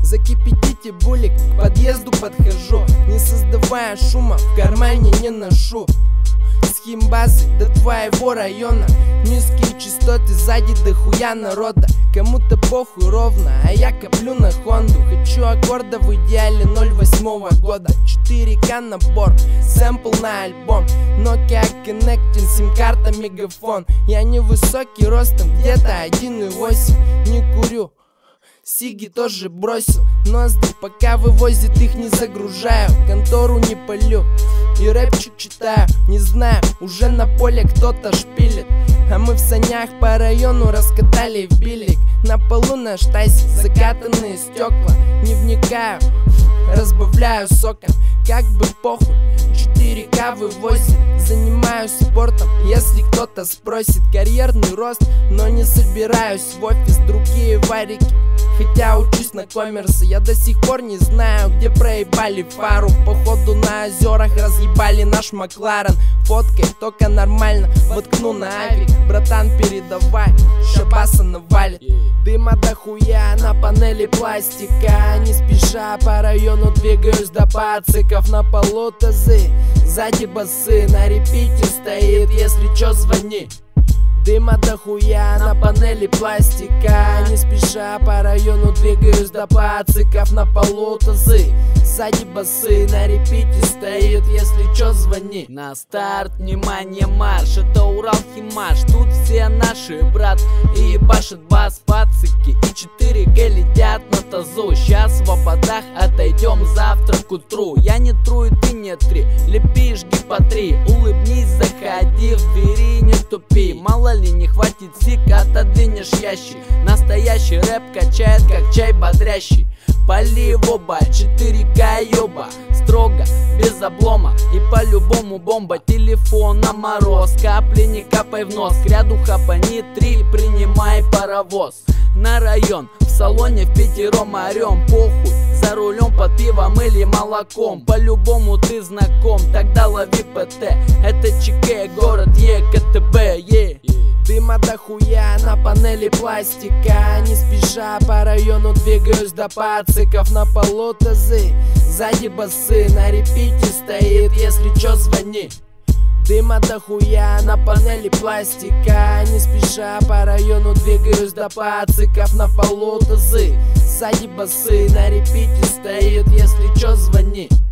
Закипятите булик, к подъезду подхожу, не создавая шума, в кармане не ношу. С химбазы до твоего района низкие частоты, сзади дохуя народа. Кому-то похуй ровно, а я коплю на Хонду. Хочу аккорда в идеале 08 года. 4К набор, сэмпл на альбом. Nokia Connecting, сим-карта, мегафон. Я невысокий ростом, где-то 1,8. Не курю, сиги тоже бросил, ноздри пока вывозит, их не загружаю. Контору не палю и рэпчик читаю. Не знаю, уже на поле кто-то шпилит, а мы в санях по району раскатали в билик. На полу на штайсе закатанные стекла. Не вникаю, разбавляю соком, как бы похуй. 4К вывозит, занимаюсь спортом, если кто-то спросит. Карьерный рост, но не собираюсь в офис, другие варики. Хотя учусь на коммерсе, я до сих пор не знаю, где проебали фару. Походу на озерах разъебали наш Макларен. Фоткой только нормально, воткну на авик. Братан, передавай, шабаса навалит. Дыма дохуя на панели пластика. Не спеша по району двигаюсь до пациков. На полу тазы, сзади басы, на репите стоит, если чё звони. Дыма дохуя на панели пластика. Не спеша по району двигаюсь до пациков. На полу тазы, сзади басы, на репите стоит, если чё звони. На старт, внимание, марш, это Урал Химаш. Тут все наши, брат, и ебашит бас пацики. И 4Г летят на тазу. Сейчас в ободах отойдем завтра к утру. Я не тру и ты не три, лепи, жги по 3. Улыбнись, заходи, в двери не тупи. Мало ли не хватит сик, отодвинешь ящик. Настоящий рэп качает, как чай бодрящий. Пали в оба, 4К ёба, строго, без облома. И по-любому бомба, телефон на мороз. Капли не капай в нос, к ряду хапани 3, принимай паровоз. На район, в салоне впятером орем, похуй. За рулем под пивом или молоком. По-любому ты знаком, тогда лови ПТ. Это ЧК, город ЕКТБ, Дыма дохуя на панели пластика. Не спеша по району двигаюсь до пациков. На полу тазы, сзади басы, на репите стоит, если чё звони. Дыма дохуя на панели пластика. Не спеша по району двигаюсь до пациков. На полу тазы, сзади басы, на репите стоит, если чё звони.